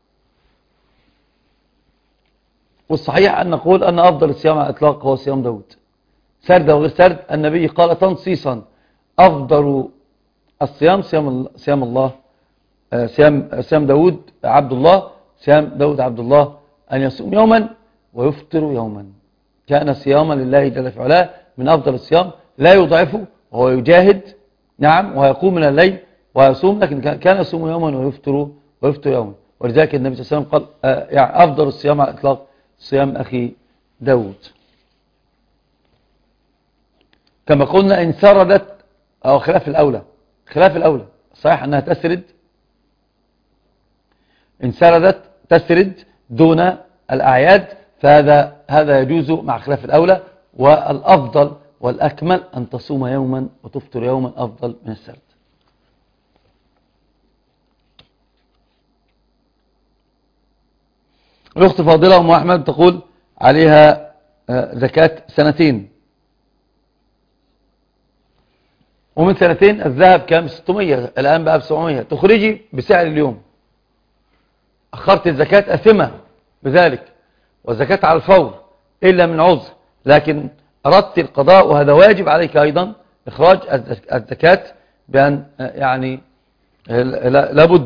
والصحيح أن نقول أن أفضل الصيام على الإطلاق هو صيام داود، سرد وغير سرد. النبي قال تنصيصا أفضل الصيام صيام صيام الله صيام صيام داود عبد الله صيام داود عبد الله أن يصوم يوما ويفطر يوما، كان صياما لله جل في علاه من أفضل الصيام، لا يضعفه وهو يجاهد نعم ويقوم من الليل ويصوم، لكن كان يصوم يوما ويفطر ويفطر يوما. ولذلك النبي صلى الله عليه وسلم قال آه يعني أفضل الصيام على الإطلاق صيام أخي داود. كما قلنا إن سردت أو خلاف الأولى، خلاف الأولى صحيح أنها تسرد، إن سردت تسرد دون الأعياد، فهذا هذا يجوز مع خلاف الأولى، والأفضل والأكمل أن تصوم يوما وتفطر يوما أفضل من السرد. الأخت فاضلة أم أحمد تقول عليها زكاة سنتين، ومن سنتين الذهب كان ستمية الآن بقى ب سبعمية، تخرجي بسعر اليوم. أخرت الزكاة أثمة بذلك، والزكاة على الفور إلا من عذر، لكن أردت القضاء وهذا واجب عليك أيضا إخراج الزكاة بأن يعني لابد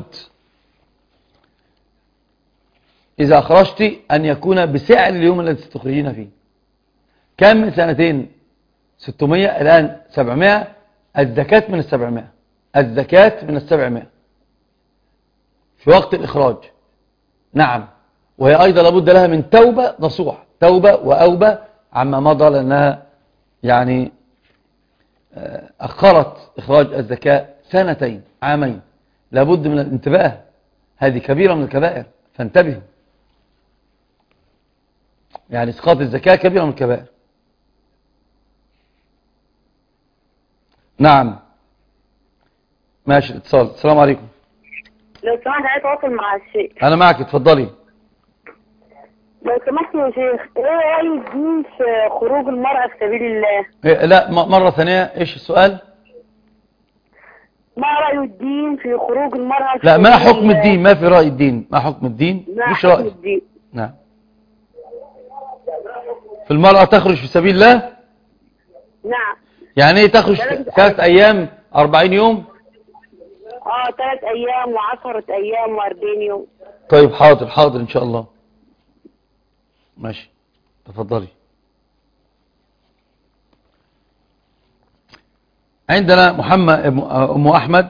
إذا أخرجت أن يكون بسعر اليوم الذي ستخرجين فيه. كان من سنتين ستمية الآن سبعمائة، الزكاة من السبعمائة، الزكاة من السبعمائة في وقت الإخراج نعم. وهي أيضا لابد لها من توبة نصوح، توبة وأوبة عما مضى، لأنها يعني أخرت إخراج الزكاة سنتين عامين. لابد من الانتباه، هذه كبيرة من الكبائر فانتبهوا، يعني إسقاط الزكاة كبيرة من الكبائر. نعم ماشي الاتصال. السلام عليكم. لو سمحت عايز اتواصل مع الشيخ. أنا معك اتفضلي. لو سمحت يا شيخ، ايه رأي الدين في خروج المرأة في سبيل الله؟ إيه لا مرة ثانية ايش السؤال؟ ما رأي الدين في خروج المرأة في لا سبيل ما حكم الله؟ الدين، ما في رأي الدين، ما حكم الدين؟ ما مش حكم رأي الدين. نعم. في المرأة تخرج في سبيل الله؟ نعم. يعني ايه تخرج ثلاث ايام أربعين يوم؟ اه ثلاث ايام وعشرة ايام واربعين يوم. طيب حاضر حاضر ان شاء الله ماشي تفضلي. عندنا محمد أم أحمد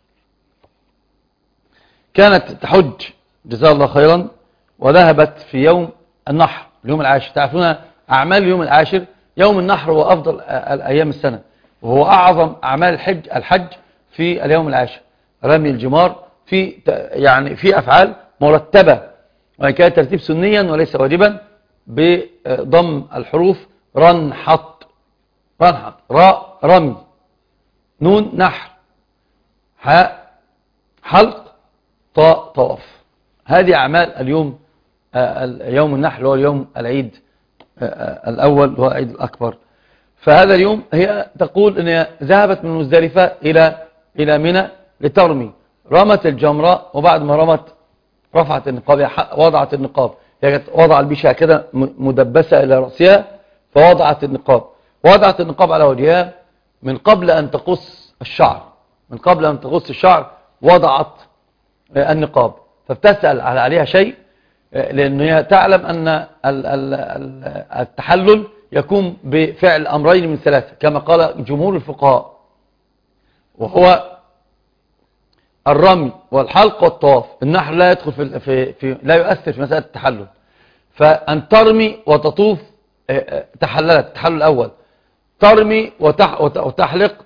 كانت تحج جزاها الله خيرا، وذهبت في يوم النحر اليوم العاشر. تعرفون أعمال اليوم العاشر يوم النحر هو أفضل الأيام السنة، وهو أعظم أعمال الحج الحج في اليوم العاشر، رمي الجمار في يعني في أفعال مرتبة، وإن كان ترتيب سنيا وليس واجبا، بضم الحروف رنحط رنحط راء رمي نون نحر حاء حلق طاء طواف. هذه أعمال اليوم يوم النحر، هو اليوم العيد الأول هو العيد الأكبر. فهذا اليوم هي تقول أنها ذهبت من مزدلفة إلى إلى منى لترمي، رمت الجمرة، وبعد ما رمت رفعت النقاب، وضعت النقاب، هي وضع البشعة كده مدبسة إلى رأسها، فوضعت النقاب، وضعت النقاب على وجهها من قبل أن تقص الشعر، من قبل أن تقص الشعر وضعت النقاب. فبتسأل عليها شيء، لأن هي تعلم أن التحلل يكون بفعل أمرين من ثلاثة كما قال جمهور الفقهاء، وهو الرمي والحلق والطواف. النحر لا يدخل في, في, في لا يؤثر في مسألة التحلل، فأن ترمي وتطوف تحللت التحلل الأول، ترمي وتح وتحلق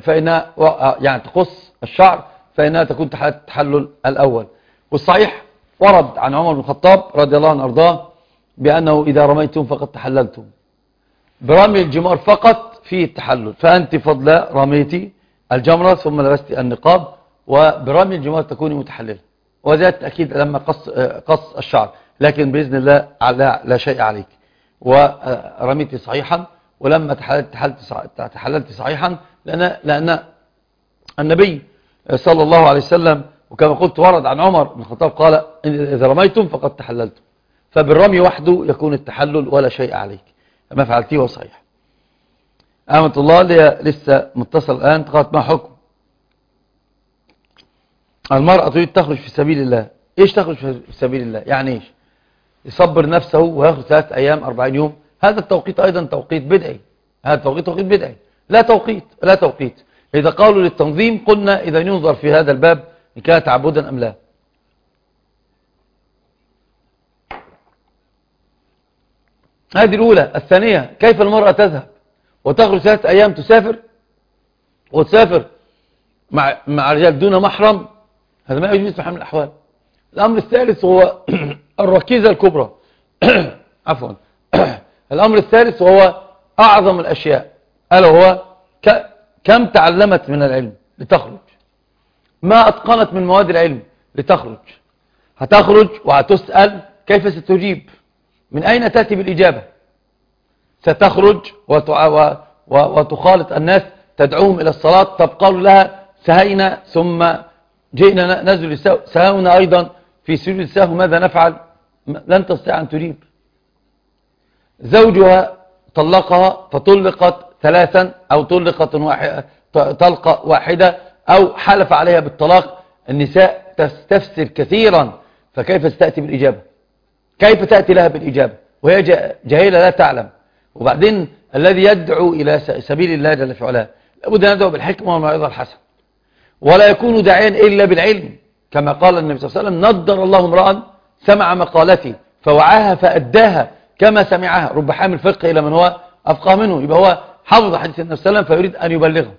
فإنها يعني تقص الشعر فإنها تكون التحلل الأول. والصحيح ورد عن عمر بن الخطاب رضي الله عنه أرضاه بأنه إذا رميتم فقد تحللتم. برمي الجمار فقط فيه التحلل، فأنت فضل رميتي الجمرة ثم لبست النقاب، وبرمي الجمار تكوني متحللة، وذات أكيد لما قص, قص الشعر، لكن بإذن الله لا, لا شيء عليك، ورميت صحيحا، ولما تحللت, تحللت صحيحا، لأن, لأن النبي صلى الله عليه وسلم وكما قلت ورد عن عمر بن الخطاب قال إذا رميتم فقد تحللتم، فبالرمي وحده يكون التحلل ولا شيء عليك، ما فعلتيه هو صحيح. أمة الله اللي لسه متصل الآن قالت ما حكم المرأة تريد تخرج في سبيل الله؟ إيش تخرج في سبيل الله؟ يعني إيش؟ يصبر نفسه ويأخذ ثلاث أيام أربعين يوم؟ هذا التوقيت أيضا توقيت بدعي، هذا التوقيت توقيت بدعي، لا توقيت لا توقيت. إذا قالوا للتنظيم قلنا إذا ينظر في هذا الباب إن كان تعبدا أم لا. هذه الأولى. الثانية، كيف المرأة تذهب وتخرج ثلاث أيام تسافر وتسافر مع مع رجال دون محرم؟ هذا ما يجوز في حال من الأحوال. الأمر الثالث هو الركيزة الكبرى عفوا الأمر الثالث وهو أعظم الأشياء، ألا هو كم تعلمت من العلم لتخرج، ما أتقنت من مواد العلم لتخرج. هتخرج وهتسأل كيف ستجيب، من أين تأتي بالإجابة؟ ستخرج وتخالط الناس تدعوهم إلى الصلاة، طب قالوا لها سهينا ثم جئنا نزل السهو، سهونا أيضا في سجود السهو، ماذا نفعل؟ لن تستطيع أن تجيب. زوجها طلقها فطلقت ثلاثا أو طلقت واحدة طلقة واحدة أو حلف عليها بالطلاق. النساء تستفسر كثيرا، فكيف ستأتي بالإجابة؟ كيف تأتي لها بالإجابة وهي جاهلة لا تعلم؟ وبعدين الذي يدعو إلى سبيل الله جل في علاه لابد أن يدعو بالحكمة والموعظة الحسنة، ولا يكون داعيا إلا بالعلم، كما قال النبي صلى الله عليه وسلم نضر الله امرأ سمع مقالتي فوعاها فأداها كما سمعها، رب حامل فقه إلى من هو أفقه منه. يبقى هو حفظ حديث النبي صلى الله عليه وسلم فيريد أن يبلغه،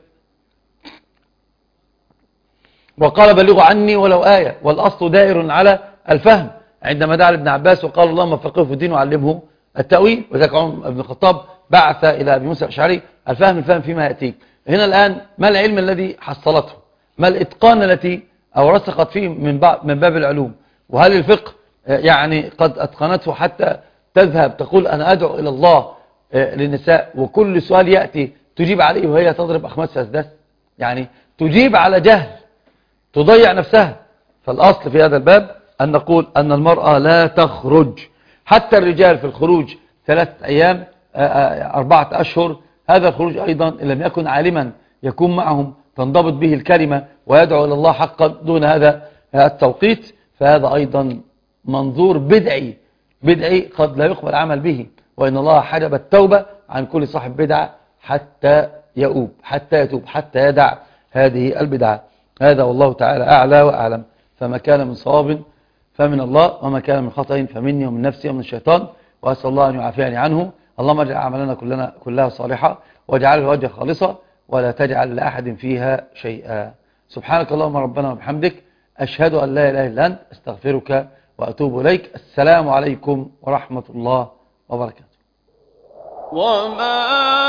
وقال بلغوا عني ولو آية، والأصل دائر على الفهم. عندما دعا ابن عباس وقال اللهم فقهه في الدين وعلمه التأويل، وذلك عمر بن الخطاب بعث إلى أبي موسى الأشعري الفهم الفهم فيما يأتيك. هنا الآن ما العلم الذي حصلته؟ ما الإتقان التي أو رسخت فيه من من باب العلوم؟ وهل الفقه يعني قد أتقنته حتى تذهب تقول أنا أدعو إلى الله للنساء وكل سؤال يأتي تجيب عليه وهي تضرب أخماس أسداس؟ يعني تجيب على جهل، تضيع نفسها. فالأصل في هذا الباب أن نقول أن المرأة لا تخرج، حتى الرجال في الخروج ثلاثة أيام أربعة أشهر، هذا الخروج أيضا إن لم يكن عالما يكون معهم تنضبط به الكلمة ويدعو إلى الله حقا دون هذا التوقيت، فهذا أيضا منظور بدعي بدعي قد لا يقبل عمل به، وإن الله حجب التوبة عن كل صاحب بدعة حتى يؤوب حتى يتوب حتى يدع هذه البدعة. هذا والله تعالى أعلى وأعلم. فما كان من صواب فمن الله، وما كان من خطأ فمني ومن نفسي ومن الشيطان، وأسأل الله أن يعافيني عنه. اللهم اجعل أعمالنا كلنا كلها صالحة، واجعل الوجه خالصة، ولا تجعل لأحد فيها شيئا. سبحانك اللهم ربنا وبحمدك، أشهد أن لا إله إلا أنت، أستغفرك وأتوب إليك. السلام عليكم ورحمة الله وبركاته. وما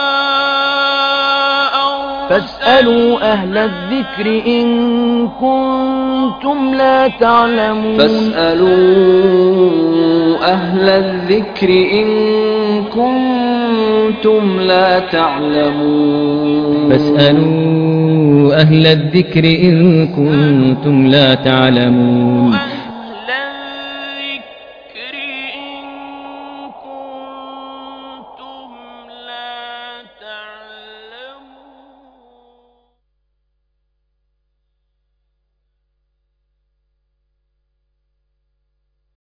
فاسألوا أهل الذكر إن كنتم لا تعلمون فاسألوا أهل الذكر إن كنتم لا تعلمون فاسألوا أهل الذكر إن كنتم لا تعلمون